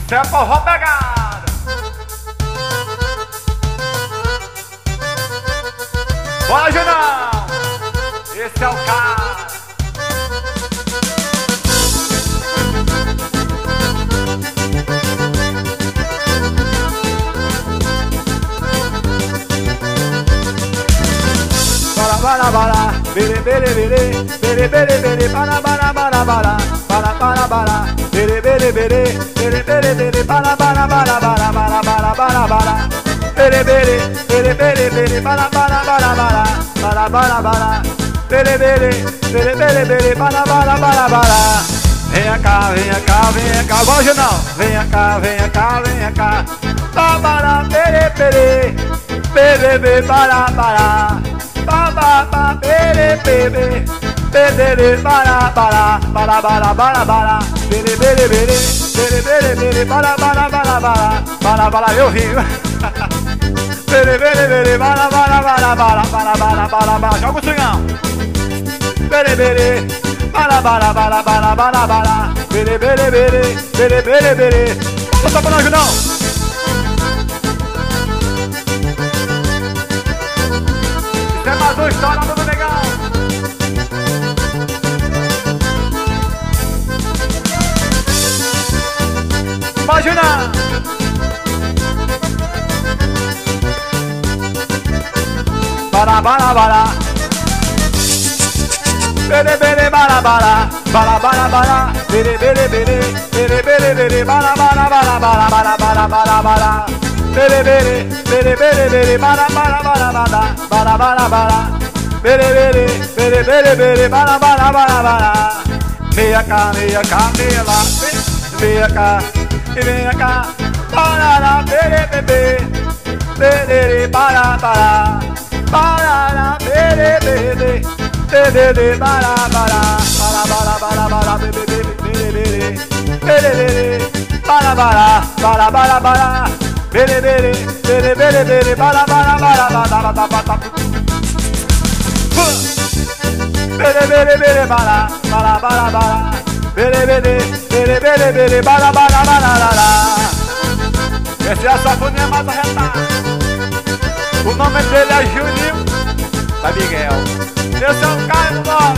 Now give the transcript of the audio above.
Isso é forró pegada. Bora, Junão! Esse é o cara. Bara bara, bere bere bere, bere bere bere, bara bara bara bara, bara bara bara, bere bere bere, bere bere bere, bara bara bara bara bara bara bara bara, bere bere bere bere bere, bara bara bara bara, bara bara bara, bere bere bere bere bere, bara bara bara bara. Venha cá, venha cá, venha cá, voz não. Venha cá, venha cá, venha cá. Bara bere bere, bere bere, bara bara. Ba ba ba bere bere bere bara bara bara bara bara bara bere bere bere bere bere bere bara bara bara bara bara bara eu rio bere bere bere bara bara bara bara bara bara bara bara joga o swingão bere bere bara bara bara bara bara bara bere bere bere bere bere bere vamos só pra nós não. É mais uma história do legal. Imagina. Bara bara bara. Bere bere bara bara. Bara bara bara. Bere bere bere. Bere bere bere. Bara bara bara bara bara bara bara bara. Bere bere bere bere bere bara bara bara bara bara bara bara bere bere bere bere bere bara bara bara bara meia cá meia lá meia cá e meia cá para bere bere bere para bere bere bere para bara bere bere bere para bara bere bere bere bere bere bara bara bara bara bara bere bere bere bara bara bara bara bere bere bere bere bere bara bara bara bara. Essa é a safoninha mais arretada. O nome dele é Juninho da Miguel. Esse é o Caio do Norte.